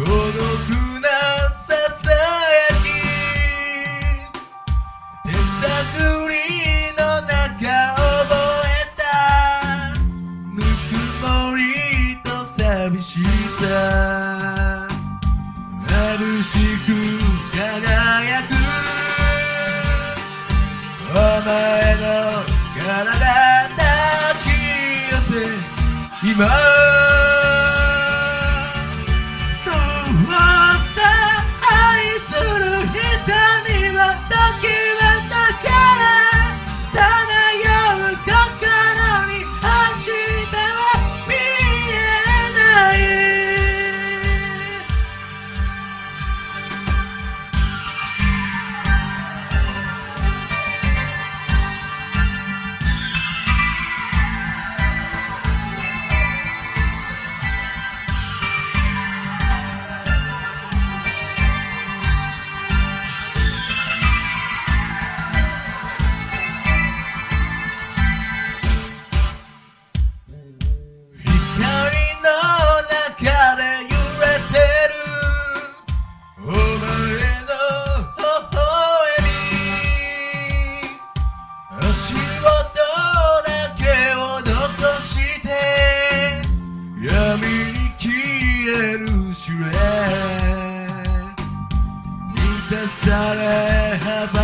孤独なささやき手探りの中覚えたぬくもりと寂しさ眩しく輝くお前の体抱き寄せ今足元だけを残して闇に消えるシルエット満たされ幅